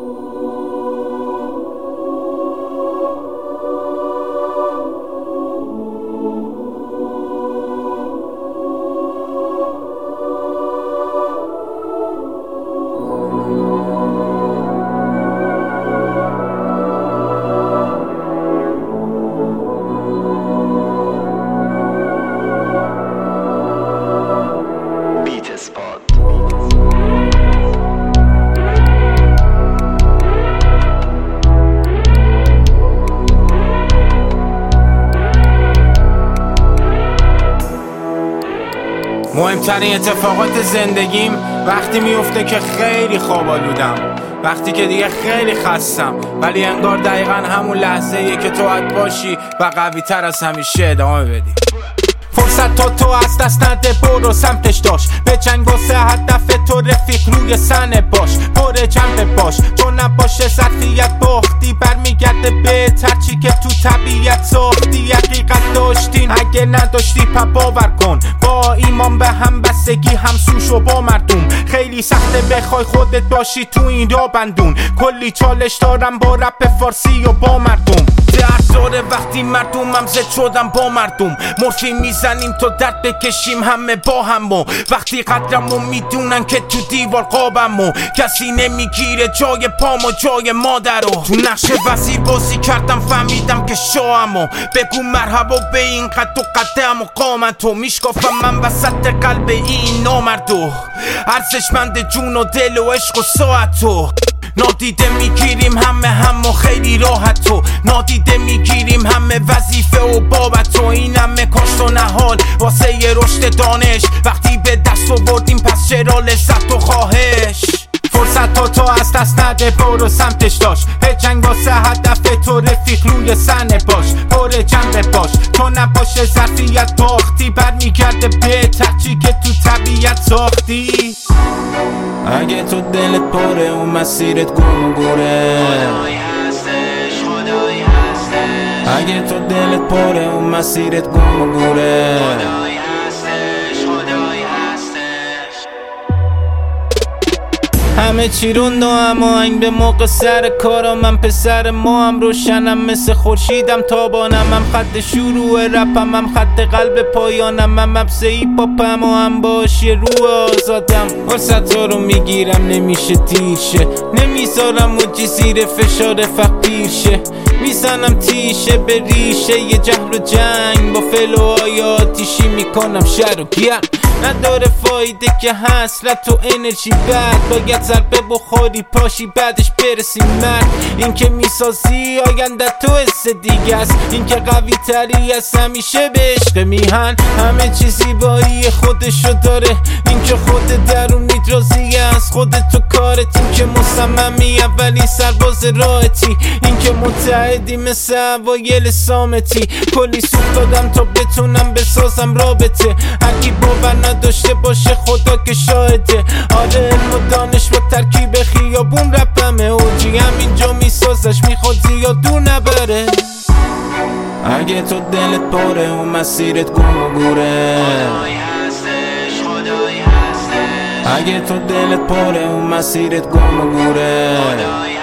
مهمترین اتفاقات زندگیم وقتی میفته که خیلی خواب آلودم، وقتی که دیگه خیلی خستم، ولی انگار دقیقا همون لحظه یه که تو حد باشی و قوی تر از همیشه ادامه بدی. فرصت تو از دست نده، برو سمتش داشت به جنگ واسه هدف تو، رفیق روی سنه باش، پر جنبه باش، تو نباشه ظرفیت باختی برمیگرده بهتر چی که تو طبیعت ساختی. حقیقت داشتین اگه نداشتی پا باور کن، با ایمان به هم بستگی همسوش و با مردم. خیلی سخته بخوای خودت باشی تو این را بندون، کلی چالش دارم با رپ فارسی و با مردم. درد داره وقتی مردمم زد شدم با مردم، مورفین میزنیم تا درد بکشیم همه با هم، و وقتی قدرمو میدونن که تو دیوار قابمو کسی نمیگیره جای پام و جای مادرو. تو نقش وزیر بازی کردم فهمیدم که شاهمو، بگو مرحبا به این قد و قدم و قامتو. میشکافم من وسط قلب این نامردو، ارزشمند جون و دل و عشق و ساعتو. نادیده میگیریم همه و خیلی راحتو، نادیده میگیریم همه وظیفه و بابتو. این همه کاشت و نهال واسه یه رشد دانش، وقتی به دست آوردیم پس چرا لذت و خواهش. فرصت تو از دست نده، برو سمتش داشت به جنگ واسه هدف تو، رفیق روی سنه باش، پر جنبه باش، تو نباشه ظرفیت باختی برمیگرده بهتر چی که تو طبیعت ساختی. اگه تو دلت پره اون مسیرت گم و گوره، خدایی هستش خدایی هستش. اگه تو دلت پره اون مسیرت گم و گوره، خدایی هستش خدایی هستش. همه چی روند و هماهنگ به موقع سر کارم، من پسر ما هم روشنم مثل خورشیدم تابانم، هم خط شروع رپم هم خط قلب پایانم، هم مبسه ایپاپم و هم باشی رو آزادم. فرصت رو میگیرم نمیشه دیرشه، نمیذارم موجی زیر فشار فقیر شه، میزنم تیشه به ریشه یه جهل و جنگ، با فعل و آیاتیشی میکنم شر و گرم. نداره فایده که حسرت و انرژی بد، باید ضربه بخوری پاشی بعدش برسی مرد. این که میسازی آینده تو حس دیگه است، این که قوی تری از همیشه به عشق میهن. همه چی زیبایی خودشو داره، این که خود درونیت راضیه از خودت و کارت، این که مصممی اولین سرباز راحتی، این که متحدی مثل اوایل سامتی. کلی سوخت دادم تا بتونم بسازم رابطه، هرکی باور نداشته باشه خدا که شاهده. آره علم و دانش و ترکیب خیابون رپمه، اوجی همینجا میسازش میخواد زیاد دور نبره. اگه تو دلت پره اون مسیرت گم و گوره، خدایی هستش خدایی هستش. اگه تو دلت پره اون مسیرت گم و گوره، خدایی